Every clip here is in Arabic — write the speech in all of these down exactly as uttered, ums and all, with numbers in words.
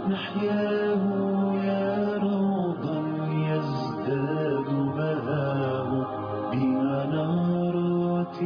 نحياه يا روضا يزداد بهاه بمنارات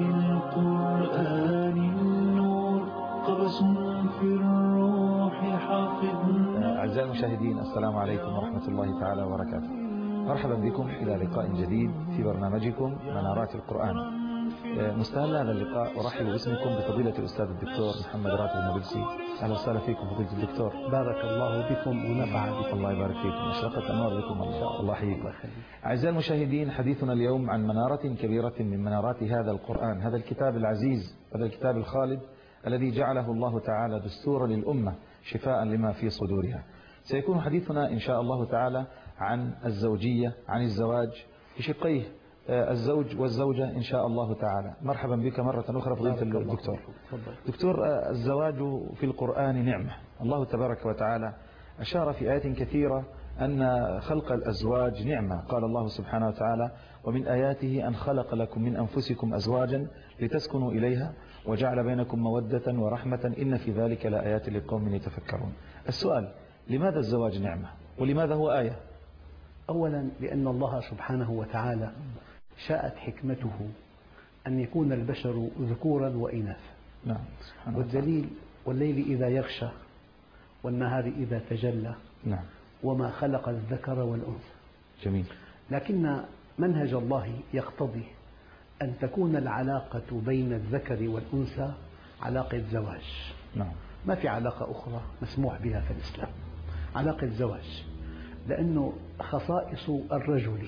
القرآن النور قبس في الروح حافظنا. أعزائي المشاهدين، السلام عليكم ورحمة الله تعالى وبركاته. مرحبا بكم إلى لقاء جديد في برنامجكم منارات القرآن. مستهل هذا اللقاء أرحب باسمكم بفضيلة الأستاذ الدكتور محمد راتب النابلسي. أهلا وسهلا فيكم فضيلة الدكتور. بارك الله بكم ونفع بكم. الله يبارك فيكم، أشرقت أنوار بكم الله. الله يحييكم. أعزائي المشاهدين، حديثنا اليوم عن منارة كبيرة من منارات هذا القرآن، هذا الكتاب العزيز، هذا الكتاب الخالد الذي جعله الله تعالى دستورا للأمة شفاء لما في صدورها. سيكون حديثنا إن شاء الله تعالى عن الزوجية، عن الزواج بشقيه، الزوج والزوجة إن شاء الله تعالى. مرحبا بك مرة أخرى فضيلة الدكتور. دكتور، الزواج في القرآن نعمة. الله تبارك وتعالى أشار في آيات كثيرة أن خلق الأزواج نعمة. قال الله سبحانه وتعالى: ومن آياته أن خلق لكم من أنفسكم أزواجا لتسكنوا إليها وجعل بينكم مودة ورحمة إن في ذلك لآيات لقوم يتفكرون. السؤال: لماذا الزواج نعمة ولماذا هو آية؟ أولا لأن الله سبحانه وتعالى شاءت حكمته أن يكون البشر ذكورا وإناثا. نعم. والدليل: والليل إذا يغشى والنهار إذا تجلى. نعم. وما خلق الذكر والأنثى. جميل. لكن منهج الله يقتضي أن تكون العلاقة بين الذكر والأنثى علاقة زواج. نعم. ما في علاقة أخرى مسموح بها في الإسلام، علاقة زواج، لأنه خصائص الرجل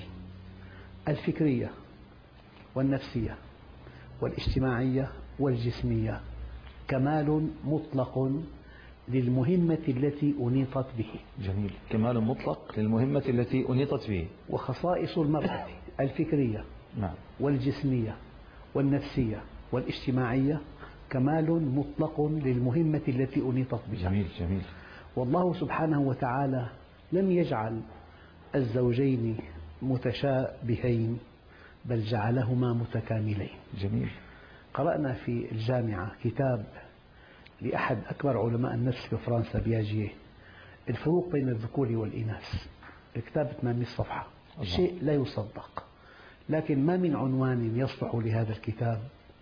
الفكرية والنفسية والاجتماعية والجسمية كمال مطلق للمهمة التي أنيطت به. جميل. كمال مطلق للمهمة التي أنيطت به. وخصائص المرأة الفكرية نعم. والجسمية والنفسية والاجتماعية كمال مطلق للمهمة التي أنيطت بها. جميل جميل. والله سبحانه وتعالى لم يجعل الزوجين متشابهين بل جعلهما متكاملين. جميل. قرأنا في الجامعة كتاب لأحد أكبر علماء النفس في فرنسا، بياجيه، الفروق بين الذكور والإناث. الكتاب ثمانمئة صفحة، شيء لا يصدق. لكن ما من عنوان يصلح لهذا الكتاب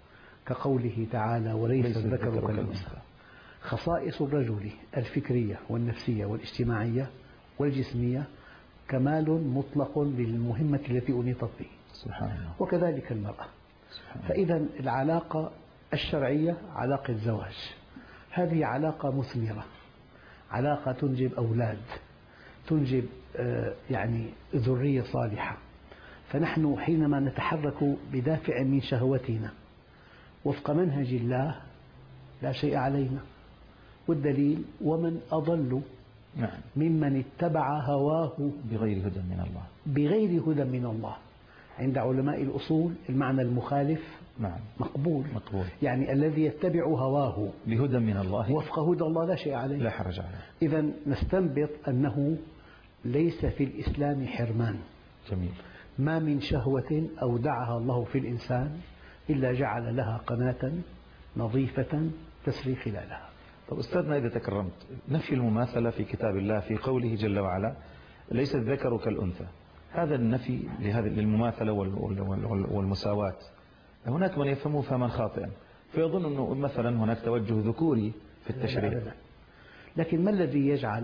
كقوله تعالى: وليس الذكر كالأنثى. خصائص الرجل الفكرية والنفسية والاجتماعية والجسمية كمال مطلق للمهمة التي أنيطت به. سبحان الله. وكذلك المرأة. فإذا العلاقة الشرعية علاقة زواج، هذه علاقة مثمرة، علاقة تنجب أولاد، تنجب يعني ذرية صالحة. فنحن حينما نتحرك بدافع من شهوتنا وفق منهج الله لا شيء علينا. والدليل: ومن أضل نعم. ممن اتبع هواه بغير هدى من الله. بغير هدى من الله. عند علماء الأصول المعنى المخالف نعم. مقبول. مقبول. يعني الذي يتبع هواه بهدى من الله وفق هدى الله لا شيء عليه، لا حرج عليه. إذا نستنبط أنه ليس في الإسلام حرمان. جميل. ما من شهوة أودعها الله في الإنسان إلا جعل لها قناة نظيفة تسري خلالها. طب أستاذنا، إذا تكرمت، نفي المماثلة في كتاب الله في قوله جل وعلا: ليس الذكر كالأنثى، هذا النفي لهذه للمماثلة والمساواة. هناك من يفهمه فهما خاطئا فيظن أنه مثلا هناك توجه ذكوري في التشريع. لكن ما الذي يجعل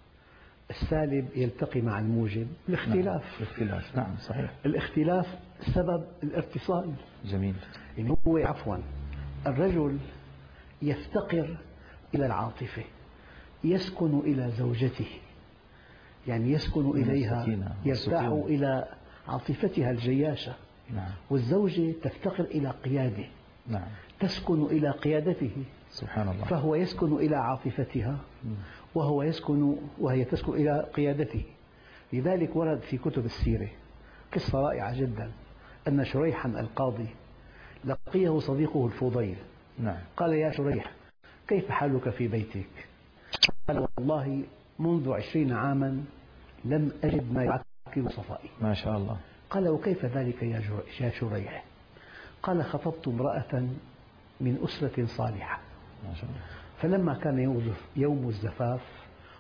السالب يلتقي مع الموجب؟ الاختلاف. نعم. الاختلاف. نعم صحيح. الاختلاف سبب الاتصال. جميل. يعني هو عفوا الرجل يفتقر إلى العاطفة، يسكن إلى زوجته، يعني يسكن إليها، يرتاح إلى عاطفتها الجياشة. نعم. والزوجة تفتقر إلى قيادة. نعم. تسكن إلى قيادته. سبحان الله. فهو يسكن إلى عاطفتها وهو يسكن وهي تسكن إلى قيادته. لذلك ورد في كتب السيرة قصة رائعة جدا، أن شريحا القاضي لقيه صديقه الفضيل. نعم. قال: يا شريح، كيف حالك في بيتك؟ قال: والله منذ عشرين عاما لم أجد ما يعكر صفائي. ما شاء الله. قال: وكيف ذلك يا شريح؟ قال: خطبت امرأة من أسرة صالحة، ما شاء الله. فلما كان يوم الزفاف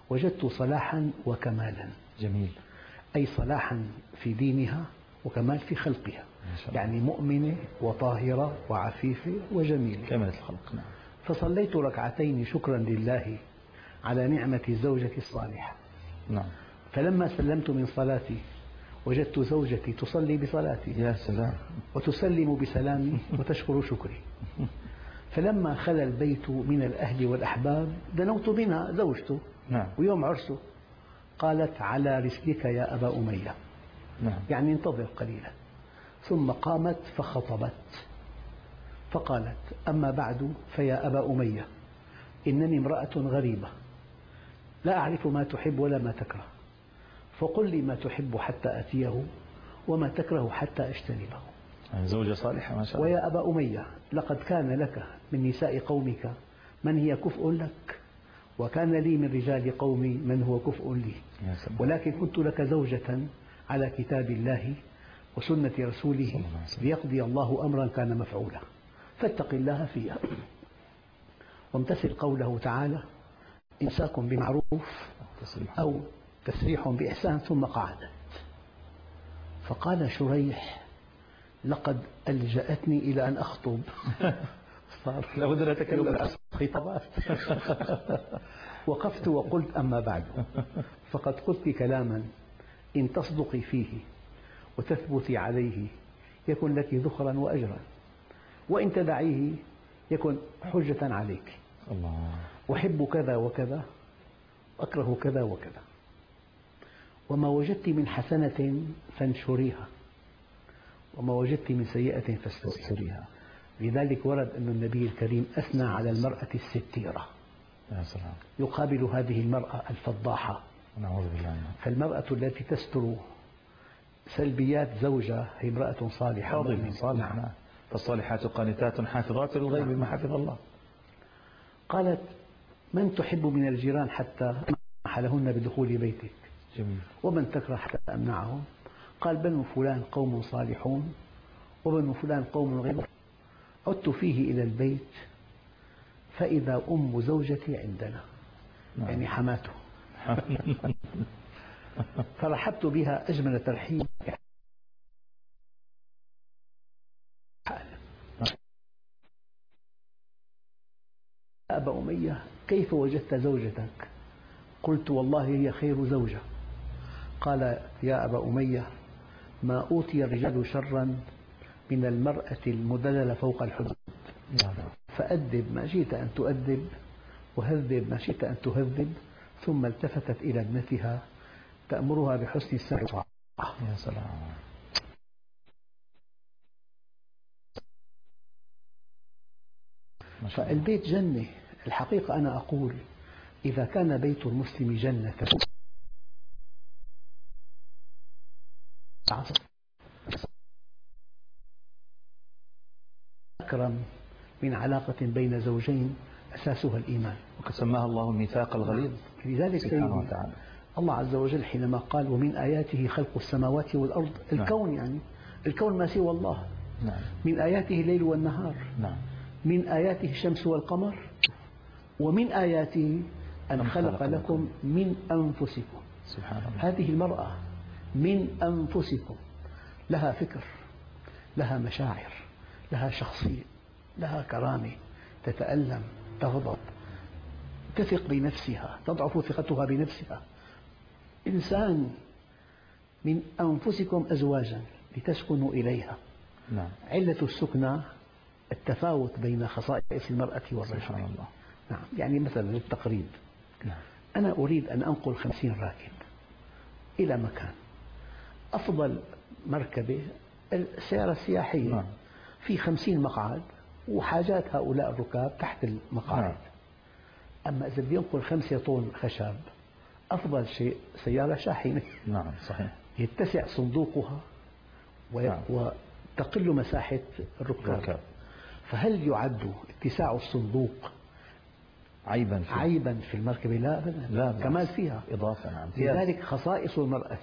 وجدت صلاحا وكمالا. جميل. أي صلاحا في دينها وكمال في خلقها، يعني مؤمنة وطاهرة وعفيفة وجميلة كاملة الخلق. نعم. فصليت ركعتين شكرا لله على نعمة الزوجة الصالحة. نعم. فلما سلمت من صلاتي وجدت زوجتي تصلي بصلاتي يا سلام، وتسلم بسلامي وتشكر شكري. فلما خلا البيت من الأهل والأحباب دنوت منها زوجته. نعم. ويوم عرسه قالت على رسلك يا أبا أمية. نعم. يعني انتظر قليلا. ثم قامت فخطبت فقالت أما بعد فيا أبا أمية إنني امرأة غريبة لا أعرف ما تحب ولا ما تكره، فقل لي ما تحب حتى أتيه وما تكره حتى أجتنبه. زوجة صالحة ما شاء الله. ويا أبا أمية لقد كان لك من نساء قومك من هي كفء لك، وكان لي من رجال قومي من هو كفء لي، ولكن كنت لك زوجة على كتاب الله وسنة رسوله ليقضي الله أمرا كان مفعولا، فاتق الله فيها وامتثل قوله تعالى إمساك بمعروف أو تسريح بإحسان. ثم قعدت. فقال شريح لقد ألجأتني إلى أن أخطب. صار لابد أن أتكلم خطابات. وقفت وقلت أما بعد فقد قلت كلاما إن تصدقي فيه وتثبتي عليه يكن لك ذخرا وأجرا، وإن تدعيه يكن حجة عليك. الله. أحب كذا وكذا أكره كذا وكذا، وما وجدت من حسنة فانشريها وما وجدت من سيئة فاستريها. لذلك ورد أن النبي الكريم أثنى على المرأة الستيرة. يا سلام. يقابل هذه المرأة الفضاحة. نعوذ بالله. فالمرأة التي تستر سلبيات زوجها هي امرأة صالحة صالحة. نعم. فالصالحات قانتات حافظات للغيب بما حفظ الله. قالت من تحب من الجيران حتى أسمح لهن بدخول بيتك؟ جميل. ومن تكره حتى أمنعهم؟ قال بنو فلان قوم صالحون وبنو فلان قوم غير. عدت فيه إلى البيت فإذا أم زوجتي عندنا. نعم. يعني حماته. فرحبت بها أجمل ترحيب. أبا أمية كيف وجدت زوجتك؟ قلت والله هي خير زوجة. قال يا أبا أمية ما أوتي الرجال شرا من المرأة المدللة فوق الحدود، فأدب ما شئت أن تؤدب وهذب ما شئت أن تهذب. ثم التفتت إلى ابنتها تأمرها بحسن السمع والطاعة. يا سلام. فالبيت جنة. الحقيقة أنا أقول إذا كان بيت المسلم جنة أكرم من علاقة بين زوجين أساسها الإيمان، وقد سماها الله الميثاق الغليظ. لذلك سبحانه وتعالى الله عز وجل حينما قال ومن آياته خلق السماوات والأرض، الكون يعني الكون ما سوى الله. نعم. من آياته الليل والنهار. نعم. من آياته الشمس والقمر، ومن آياته أن خلق لكم من أنفسكم. سبحان الله. هذه المرأة من أنفسكم لها فكر، لها مشاعر، لها شخصية، لها كرامة، تتألم، تغضب، تثق بنفسها، تضعف ثقتها بنفسها. إنسان من أنفسكم أزواجا لتسكنوا إليها. نعم. علة السكنى التفاوت بين خصائص المرأة والرجل. سبحان الله. نعم. يعني مثلا للتقريب، نعم. أنا أريد أن أنقل خمسين راكب إلى مكان، أفضل مركبة السيارة السياحية. نعم. في خمسين مقعد وحاجات هؤلاء الركاب تحت المقاعد. نعم. أما إذا بدي أنقل خمسة طن خشب أفضل شيء سيارة شاحنة. نعم صحيح. يتسع صندوقها و... نعم. وتقل مساحة الركاب. فهل يعد اتساع الصندوق عيبا في عيبا في المركبة؟ لا أبدا. لا كمال فيها إضافة. نعم. لذلك خصائص المرأة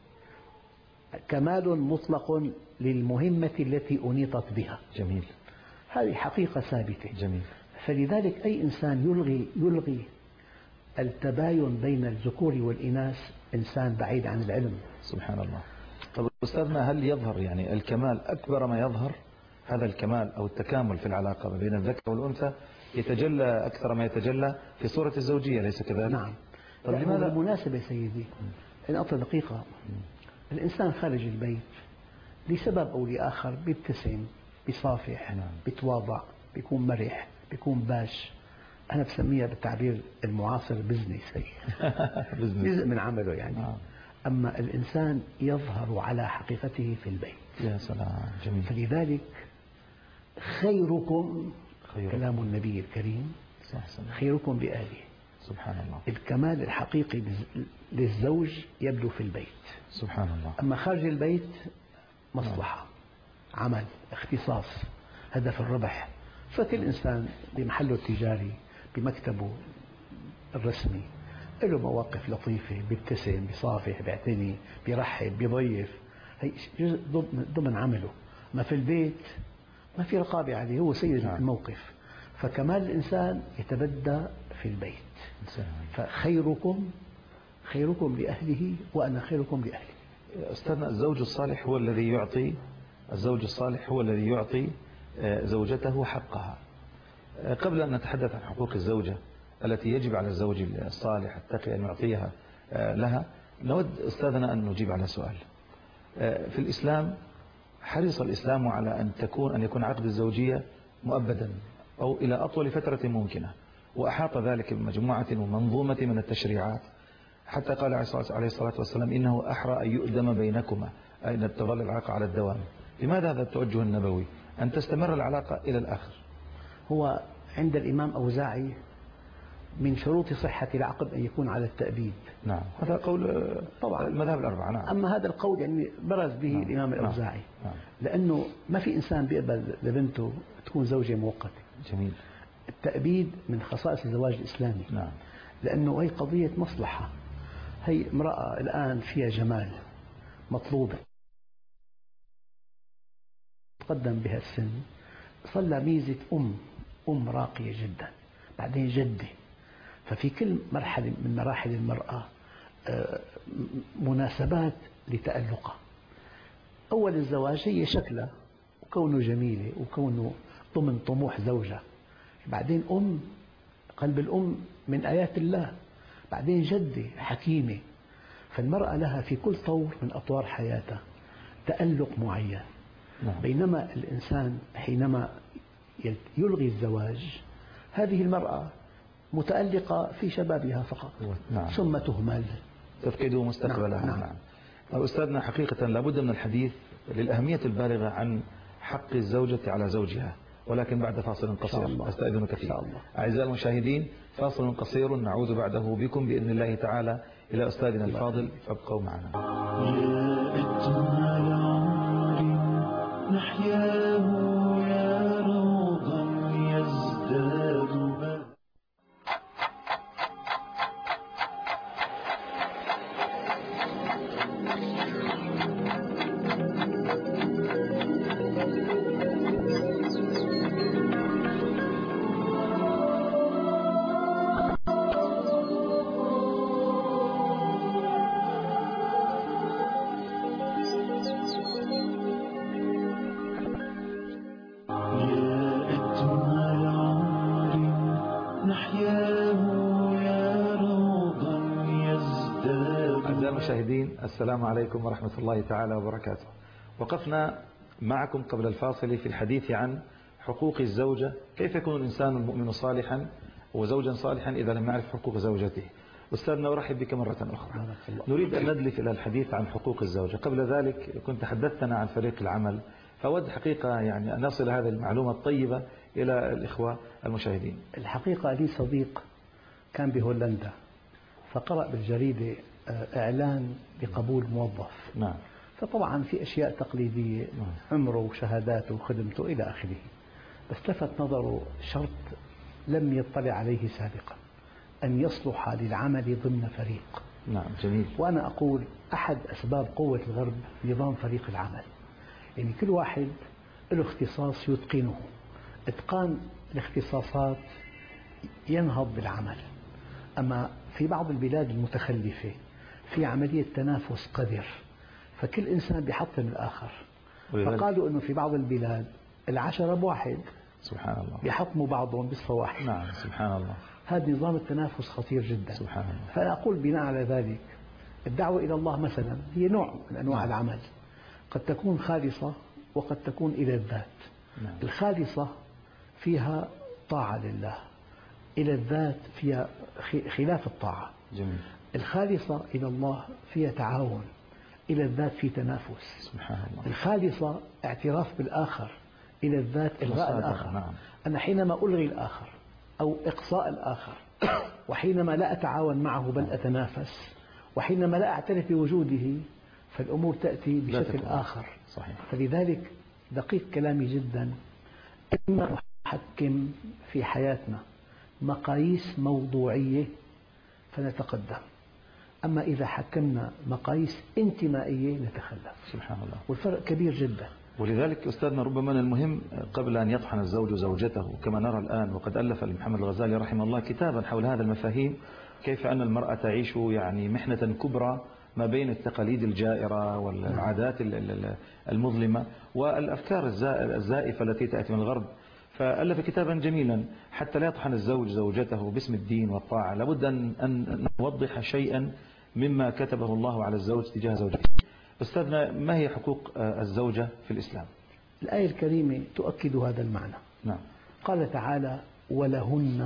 كمال مطلق للمهمة التي أنيطت بها. جميل. هذه حقيقة ثابتة. جميل. فلذلك أي إنسان يلغي يلغي التباين بين الذكور والإناث إنسان بعيد عن العلم. سبحان الله. طب أستاذنا، هل يظهر يعني الكمال أكبر ما يظهر، هذا الكمال أو التكامل في العلاقة ما بين الذكر والأنثى يتجلى أكثر ما يتجلى في صورة الزوجية، ليس كذلك؟ نعم. طب لماذا؟ بالمناسبة سيدي، إن أعطي دقيقة، الإنسان خارج البيت لسبب أو لآخر بيبتسم، بيصافح، نعم. بيتواضع، بيكون مرح، بيكون باش. أنا بسميها بالتعبير المعاصر بزنس، هي جزء من عمله يعني. نعم. أما الإنسان يظهر على حقيقته في البيت. يا سلام، جميل. فلذلك خيركم، خيركم. كلام النبي الكريم، صح صح. خيركم بأهله. سبحان الله. الكمال الحقيقي للزوج يبدو في البيت. سبحان الله. أما خارج البيت مصلحة، عمل، اختصاص، هدف الربح. فكل إنسان بمحله التجاري بمكتبه الرسمي له مواقف لطيفة، بيبتسم، بيصافح، بيعتني، بيرحب، بيضيف. هي جزء ضمن عمله. ما في البيت ما في رقابة عليه، هو سيد نعم. الموقف. فكمال الإنسان يتبدى في البيت. فخيركم خيركم لأهله وأنا خيركم لأهلي. أستاذنا، الزوج الصالح هو الذي يعطي الزوج الصالح هو الذي يعطي زوجته حقها. قبل أن نتحدث عن حقوق الزوجة التي يجب على الزوج الصالح التقي أن يعطيها لها، نود أستاذنا أن نجيب على سؤال. في الإسلام حرص الإسلام على أن تكون أن يكون عقد الزوجية مؤبدا أو إلى أطول فترة ممكنة، وأحاط ذلك بمجموعة ومنظومة من التشريعات، حتى قال عليه الصلاة والسلام إنه أحرى أن يؤدم بينكما، أي أن تظل العلاقة على الدوام. لماذا هذا التوجه النبوي أن تستمر العلاقة إلى الآخر؟ هو عند الإمام أوزاعي من شروط صحة العقد أن يكون على التأبيد. نعم، هذا قول طبعا المذاهب الأربعة. نعم. أما هذا القول يعني برز به نعم. الإمام الأوزاعي. نعم. لأنه ما في إنسان بيقبل لبنته تكون زوجة مؤقتة. جميل. التأبيد من خصائص الزواج الإسلامي. نعم. لأنه هي قضية مصلحة. هي امرأة الآن فيها جمال مطلوبة، تقدم بها السن، صلى ميزة أم أم راقية جدا، بعدين جدة. ففي كل مرحلة من مراحل المرأة مناسبات لتألقها. أول الزواج هي شكلها وكونه جميلة وكونه ضمن طموح زوجها، بعدين أم، قلب الأم من آيات الله، بعدين جدة حكيمة. فالمرأة لها في كل طور من أطوار حياتها تألق معين. نعم. بينما الإنسان حينما يلغي الزواج هذه المرأة متألقة في شبابها فقط. نعم. ثم تهمل، تفقد مستقبلها. نعم. نعم. نعم. أستاذنا، حقيقة لابد من الحديث للأهمية البالغة عن حق الزوجة على زوجها، ولكن بعد فاصل قصير. أستأذنك فيه. أعزائي المشاهدين، فاصل قصير نعود بعده بكم بإذن الله تعالى إلى أستاذنا الفاضل، فابقوا معنا. يا أجمل عمر نحياه يا روضا يزداد بهاء. المشاهدين، السلام عليكم ورحمة الله تعالى وبركاته. وقفنا معكم قبل الفاصل في الحديث عن حقوق الزوجة، كيف يكون الإنسان المؤمن صالحا وزوجا صالحا إذا لم يعرف حقوق زوجته. أستاذنا، أرحب بك مرة أخرى. نريد أن ندلف إلى الحديث عن حقوق الزوجة. قبل ذلك كنت حدثتنا عن فريق العمل، فأود حقيقة يعني أن نصل هذه المعلومة الطيبة إلى الإخوة المشاهدين. الحقيقة لي صديق كان بهولندا، فقرأ بالجريدة إعلان بقبول موظف. نعم. فطبعا في أشياء تقليدية، عمره وشهاداته وخدمته إلى آخره، بس لفت نظره شرط لم يطلع عليه سابقا، أن يصلح للعمل ضمن فريق. نعم، جميل. وأنا أقول أحد أسباب قوة الغرب نظام فريق العمل، يعني كل واحد له اختصاص يتقنه. إتقان الاختصاصات ينهض بالعمل. أما في بعض البلاد المتخلفة في عملية تنافس قذر، فكل إنسان بيحطم الآخر. فقالوا أنه في بعض البلاد العشرة بواحد، سبحان الله، بيحطموا بعضهم بالصواحب. نعم سبحان الله. هذا نظام التنافس خطير جدا. سبحان الله. فأنا أقول بناء على ذلك الدعوة إلى الله مثلا هي نوع من أنواع نعم. العمل، قد تكون خالصة وقد تكون إلى الذات. نعم. الخالصة فيها طاعة لله، إلى الذات فيها خلاف الطاعة. جميل. الخالصة إلى الله فيها تعاون، إلى الذات في تنافس. سبحان الله. الخالصة اعتراف بالآخر، إلى الذات إلغاء الآخر. نعم. أنا حينما ألغي الآخر أو إقصاء الآخر، وحينما لا أتعاون معه بل أتنافس، وحينما لا أعترف بوجوده، فالأمور تأتي بشكل آخر. صحيح. فلذلك دقيق كلامي جدا، إما نحكم في حياتنا مقاييس موضوعية فنتقدم، أما إذا حكمنا مقاييس انتمائية نتخلف. سبحان الله. والفرق كبير جدا. ولذلك أستاذنا ربما من المهم قبل أن يطحن الزوج زوجته كما نرى الآن، وقد ألف محمد الغزالي رحمه الله كتابا حول هذا المفاهيم، كيف أن المرأة تعيش يعني محنة كبرى ما بين التقاليد الجائرة والعادات المظلمة والأفكار الزائفة التي تأتي من الغرب. فألف كتابا جميلا حتى لا يطحن الزوج زوجته باسم الدين والطاعة. لابد أن نوضح شيئا مما كتبه الله على الزوج تجاه زوجته. أستاذنا، ما هي حقوق الزوجة في الإسلام؟ الآية الكريمة تؤكد هذا المعنى. نعم. قال تعالى: ولهن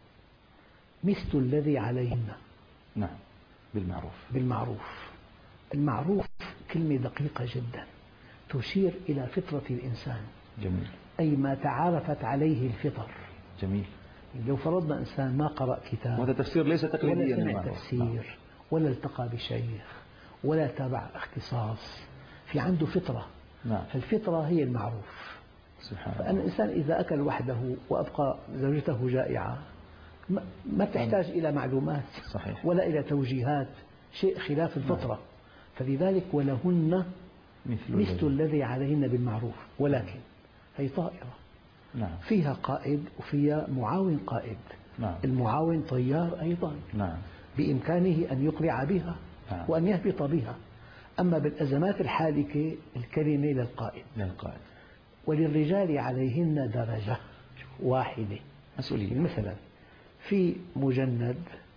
مثل الذي عليهن. نعم، بالمعروف. بالمعروف. المعروف كلمة دقيقة جدا تشير إلى فطرة الإنسان. جميل. أي ما تعارفت عليه الفطر. جميل. لو فرضنا إنسان ما قرأ كتاب، وهذا تفسير ليس تقليديا، ولا سمع تفسير، ولا التقى بشيخ، ولا تابع اختصاص، في عنده فطرة. نعم. فالفطرة هي المعروف. سبحان الله. فأن الإنسان إذا أكل وحده وأبقى زوجته جائعة ما تحتاج إلى معلومات. صحيح. ولا إلى توجيهات، شيء خلاف الفطرة. نعم. فلذلك ولهن مثل, مثل الذي عليهن بالمعروف. ولكن هي طائرة. نعم. فيها قائد وفيها معاون قائد. نعم. المعاون طيار أيضا. نعم. بإمكانه أن يقلع بها. نعم. وأن يهبط بها. أما بالأزمات الحالكة الكلمة للقائد. للقائد. وللرجال عليهن درجة واحدة، مسؤولية. مثلا في مجند،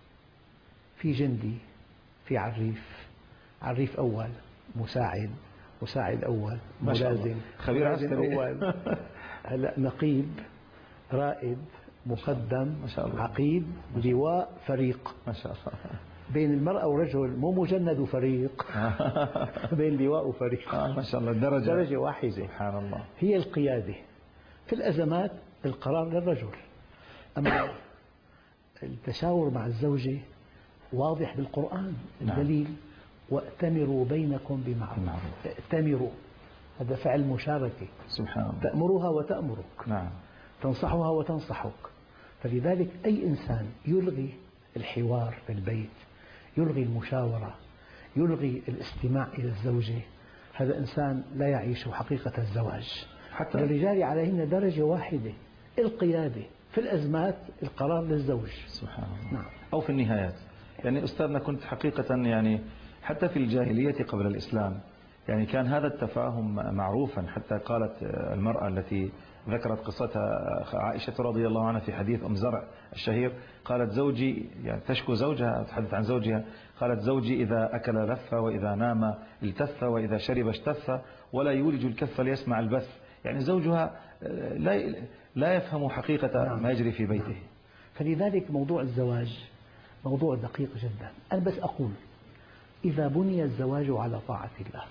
في جندي، في عريف، عريف أول، مساعد، مساعد أول، ملازم، خبير عسكري أول، هلا نقيب، رائد، مقدم، ما شاء الله. عقيد، لواء، فريق. ما شاء الله. بين المرأة والرجل مو مجند وفريق، بين لواء وفريق. آه ما شاء الله. درجة درجة واحدة. سبحان الله. هي القيادة. في الأزمات القرار للرجل، أما التشاور مع الزوجة واضح بالقرآن. الدليل: وأتمروا بينكم بمعروف. ائتمروا، هذا فعل مشاركة. سبحان الله. تأمرها وتأمرك. نعم. تنصحها وتنصحك. فلذلك أي إنسان يلغي الحوار في البيت، يلغي المشاورة، يلغي الاستماع إلى الزوجة، هذا إنسان لا يعيش حقيقة الزواج. حتى الرجال عليهن درجة واحدة، القيادة. في الأزمات القرار للزوج. سبحان الله. نعم. أو في النهايات. يعني أستاذنا، كنت حقيقة يعني حتى في الجاهلية قبل الإسلام يعني كان هذا التفاهم معروفا. حتى قالت المرأة التي ذكرت قصتها عائشة رضي الله عنها في حديث أم زرع الشهير، قالت: زوجي، يعني تشكو زوجها، تحدث عن زوجها، قالت: زوجي إذا أكل لف، وإذا نام التف، وإذا شرب اشتف، ولا يولج الكف ليسمع البث. يعني زوجها لا لا يفهم حقيقة ما يجري في بيته. فلذلك موضوع الزواج موضوع دقيق جدا. أنا بس أقول: إذا بني الزواج على طاعة الله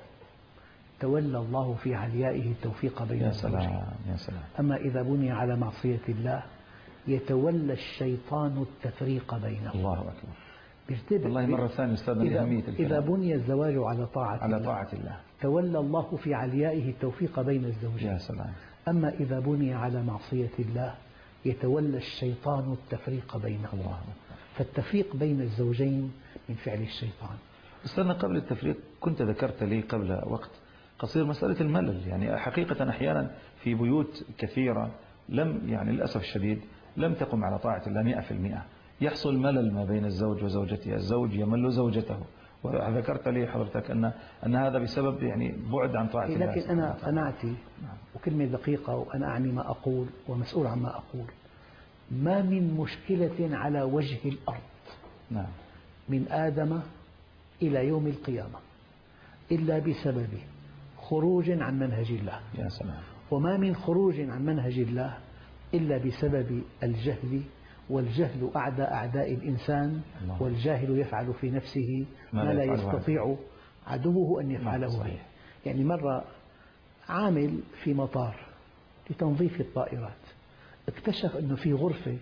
تولى الله في عليائه التوفيق بين الزوجين. يا سلام. أما إذا بني على معصية الله يتولى الشيطان التفريق بينهم. الله أكبر. بيرتبط. والله مرة ثانية أستاذنا لأهمية الكلام. إذا بني الزواج على طاعة على الله طاعة الله تولى الله في عليائه التوفيق بين الزوجين. يا سلام. أما إذا بني على معصية الله يتولى الشيطان التفريق بينهم. الله. فالتفريق بين الزوجين من فعل الشيطان. أستاذنا، قبل التفريق كنت ذكرت لي قبل وقت قصير مسألة الملل. يعني حقيقة أحيانا في بيوت كثيرة لم يعني للأسف الشديد لم تقم على طاعة الله مئة في المئة. يحصل ملل ما بين الزوج وزوجته، الزوج يمل زوجته، وذكرت لي حضرتك أن أن هذا بسبب يعني بعد عن طاعة الله. لكن أنا قناعتي وكلمة دقيقة وأنا أعني ما أقول ومسؤول عما أقول، ما من مشكلة على وجه الأرض نعم. من آدم إلى يوم القيامة إلا بسبب خروج عن منهج الله. يا سلام. وما من خروج عن منهج الله إلا بسبب الجهل، والجهل أعدى أعداء الإنسان، الله. والجاهل يفعل في نفسه ما, ما لا يستطيع عدوه أن يفعله به. يعني مرة عامل في مطار لتنظيف الطائرات اكتشف أنه في غرفة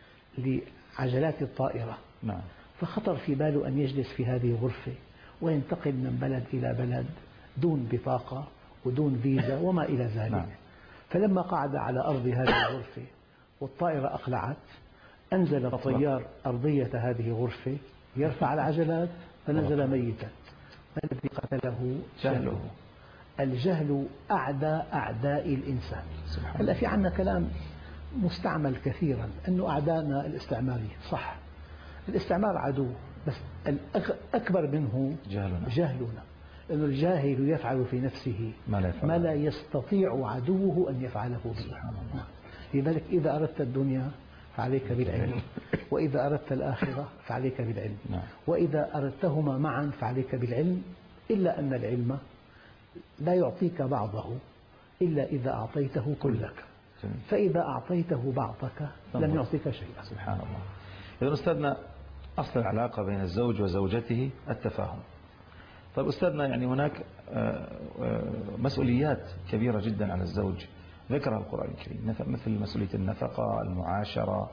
لعجلات الطائرة، نعم. فخطر في باله أن يجلس في هذه الغرفة وينتقل من بلد إلى بلد دون بطاقة ودون فيزا وما إلى ذلك. نعم. فلما قعد على أرض هذه الغرفة والطائرة أقلعت، أنزل الطيار أرضية هذه الغرفة يرفع العجلات فنزل ميتا. ما الذي قتله؟ جهله. الجهل أعدى أعداء الإنسان. هلا في عنا كلام مستعمل كثيرا أنه أعداءنا الاستعماري، صح، الاستعمار عدو، بس الأكبر منه جهلنا, جهلنا. لأن الجاهل يفعل في نفسه ما لا, ما لا يستطيع عدوه أن يفعله به. لذلك إذا أردت الدنيا فعليك بالعلم، وإذا أردت الآخرة فعليك بالعلم، وإذا أردتهما معا فعليك بالعلم، إلا أن العلم لا يعطيك بعضه إلا إذا أعطيته كلك، فإذا أعطيته بعضك لم يعطيك شيئا. سبحان الله. إذن أستاذنا أصل العلاقة بين الزوج وزوجته التفاهم. طيب أستاذنا، يعني هناك مسؤوليات كبيرة جدا على الزوج ذكرها القرآن الكريم، مثل مسؤولية النفقة، المعاشرة،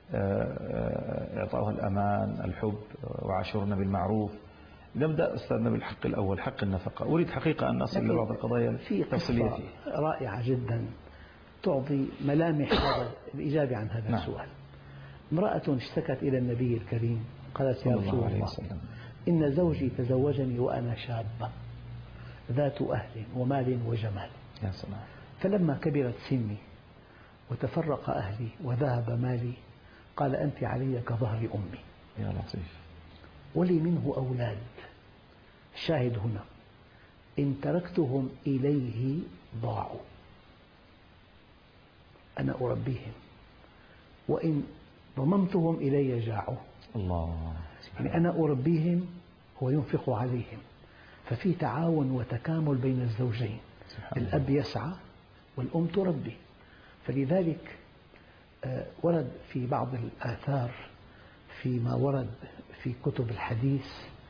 إعطاؤها الأمان، الحب، وعاشرنا بالمعروف. نبدأ أستاذنا بالحق الأول، حق النفقة. أريد حقيقة أن أصل لبعض القضايا التفصيلية فيه. رائعة جدا تعطي ملامح هذا الإجابة عن هذا نعم. السؤال. امرأة اشتكت إلى النبي الكريم قالت: يا رسول الله, الله إن زوجي تزوجني وأنا شابة ذات أهل ومال وجمال، يا سلام. فلما كبرت سني وتفرق أهلي وذهب مالي قال: أنت علي كظهر أمي. يا لطيف. ولي منه أولاد، شاهد هنا: إن تركتهم إليه ضاعوا، أنا أربيهم، وإن ضممتهم إلي جاعوا. الله. يعني أنا أربيهم هو ينفق عليهم، ففي تعاون وتكامل بين الزوجين، الأب يسعى والأم تربي. فلذلك ورد في بعض الآثار فيما ورد في كتب الحديث: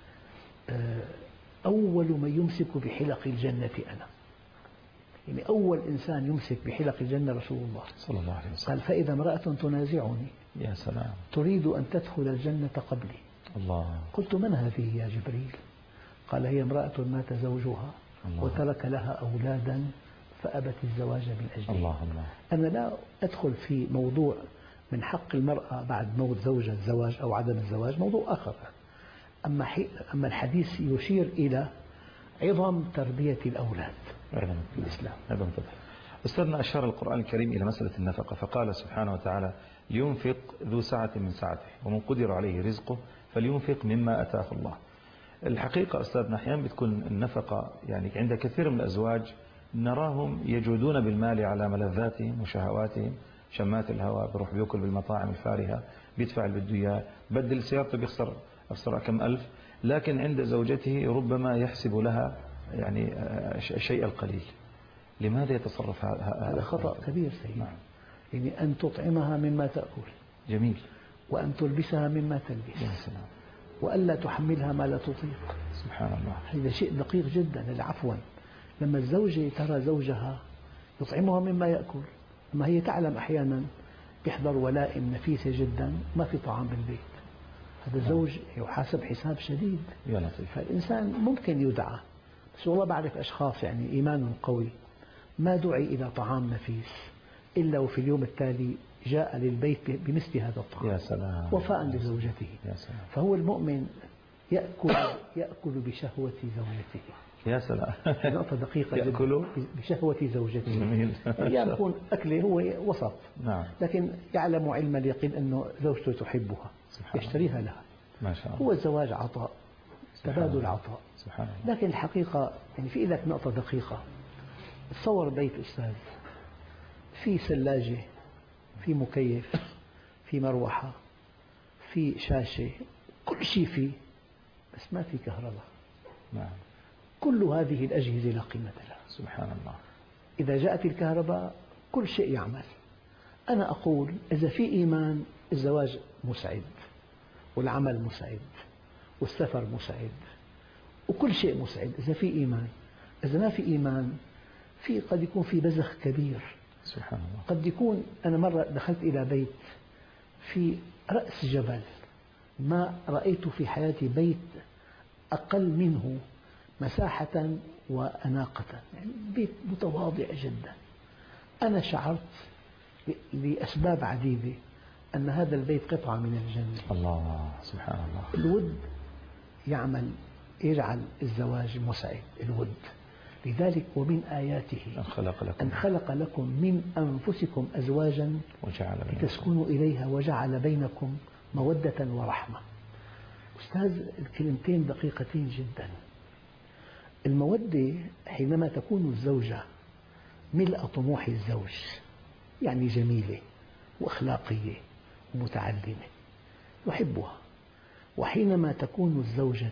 أول من يمسك بحلق الجنة أنا. يعني أول إنسان يمسك بحلق الجنة رسول الله صلى الله عليه وسلم. قال: فإذا امرأة تنازعني يا سلام تريد أن تدخل الجنة قبلي. الله. قلت: من هذه يا جبريل؟ قال: هي امرأة مات زوجها الله. وترك لها أولادا فأبت الزواج من أجله. الله الله. أنا لا أدخل في موضوع من حق المرأة بعد موت زوجها الزواج أو عدم الزواج، موضوع آخر. أما, أما الحديث يشير إلى عظم تربية الأولاد في الإسلام. هذا أستاذنا، أشار القرآن الكريم إلى مسألة النفقة فقال سبحانه وتعالى: لينفق ذو سعة من سعته ومن قدر عليه رزقه فلينفق مما أتاه الله. الحقيقة أستاذنا أحيانا بتكون النفقة يعني عند كثير من الأزواج نراهم يجودون بالمال على ملذاتهم وشهواتهم، شمات الهواء، بيروح بيأكل بالمطاعم الفارهة، بيدفع اللي بده إياه، بدل سيارته بيخسر أخسر كم ألف، لكن عند زوجته ربما يحسب لها يعني شيء القليل. لماذا يتصرف هذا؟ هذا خطأ كبير سيد. نعم. يعني أن تطعمها مما تأكل، جميل، وأن تلبسها مما تلبس، يا سلام، وألا تحملها ما لا تطيق. سبحان الله. هذا شيء دقيق جدا. عفوا، لما الزوجة ترى زوجها يطعمها مما يأكل، أما هي تعلم أحيانا يحضر ولائم نفيسة جدا ما في طعام بالبيت، هذا الزوج يحاسب حساب شديد. يا لطيف. فالإنسان ممكن يدعى، بس والله بعرف أشخاص يعني إيمان قوي ما دعي إلى طعام نفيس إلا وفي اليوم التالي جاء للبيت بمثل هذا الطعام. يا سلام. وفاء لزوجته. يا سلام. فهو المؤمن يأكل, يأكل بشهوة زوجته. يا سلام. نقطة دقيقة يأكلوا بشهوة زوجته. جميل. أحيانا يكون أكله هو وسط، نعم. لكن يعلم علم اليقين أنه زوجته تحبها يشتريها لها. ما شاء الله. هو الزواج عطاء، تبادل عطاء. سبحان الله. لكن الحقيقة يعني في لك نقطة دقيقة. تصور بيت أستاذ في ثلاجة، في مكيف، في مروحة، في شاشة، كل شيء فيه، بس ما في كهرباء. نعم. كل هذه الأجهزة لا قيمة لها. سبحان الله. إذا جاءت الكهرباء كل شيء يعمل. أنا أقول إذا في إيمان الزواج مسعد، والعمل مسعد، والسفر مسعد، وكل شيء مسعد إذا في إيمان. إذا ما في إيمان في قد يكون في بزخ كبير. سبحان الله. قد يكون أنا مرة دخلت إلى بيت في رأس جبل، ما رأيت في حياتي بيت أقل منه مساحة وأناقة، يعني بيت متواضع جدا. أنا شعرت لأسباب عديدة أن هذا البيت قطعة من الجنة. الله سبحان الله. الود يعمل يجعل الزواج مسعد، الود. لذلك ومن آياته أن خلق لكم أن خلق لكم من أنفسكم أزواجا وجعل بينكم لتسكنوا إليها وجعل بينكم مودة ورحمة. أستاذ الكلمتين دقيقتين جدا. المودة حينما تكون الزوجة ملء طموح الزوج، يعني جميلة وأخلاقية ومتعلمة يحبها، وحينما تكون الزوجة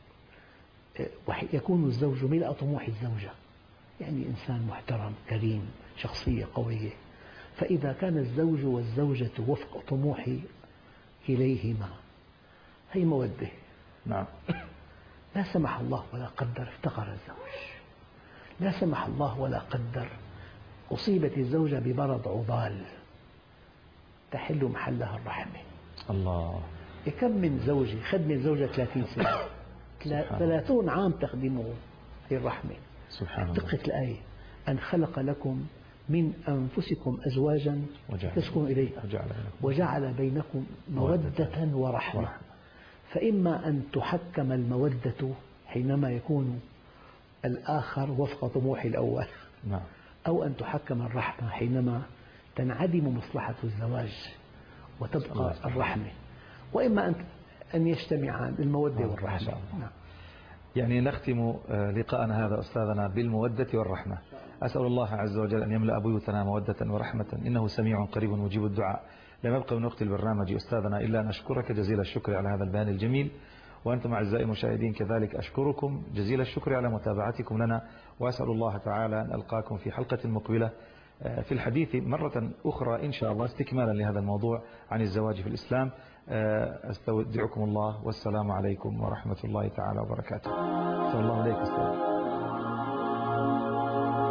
يكون الزوج ملء طموح الزوجة، يعني إنسان محترم كريم شخصية قوية، فإذا كان الزوج والزوجة وفق طموح كليهما هي مودة. نعم. لا سمح الله ولا قدر افتقر الزوج، لا سمح الله ولا قدر أصيبت الزوجة بمرض عضال تحل محلها الرحمة. الله. كم من زوجة خدم الزوجة ثلاثين سنة، ثلاثون عام تخدمه هي الرحمة. سبحان الله. دقة الآية أن خلق لكم من أنفسكم أزواجا تسكنوا إليها وجعل بينكم مودة ورحمة. فإما أن تحكم المودة حينما يكون الآخر وفق طموح الأول، نعم. أو أن تحكم الرحمة حينما تنعدم مصلحة الزواج وتبقى الرحمة، وإما أن أن يجتمعان المودة والرحمة. نعم. يعني نختم لقاءنا هذا أستاذنا بالمودة والرحمة. أسأل الله عز وجل أن يملأ بيوتنا مودة ورحمة، إنه سميع قريب مجيب الدعاء. لم يبقى من وقت البرنامج أستاذنا إلا أن أشكرك جزيل الشكر على هذا البيان الجميل، وأنتم أعزائي المشاهدين كذلك أشكركم جزيل الشكر على متابعتكم لنا، وأسأل الله تعالى أن ألقاكم في حلقة مقبلة في الحديث مرة أخرى إن شاء الله استكمالا لهذا الموضوع عن الزواج في الإسلام. أستودعكم الله والسلام عليكم ورحمة الله تعالى وبركاته. صلى الله عليك أستاذ.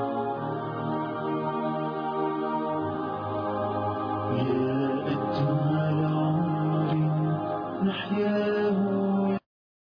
يا أجمل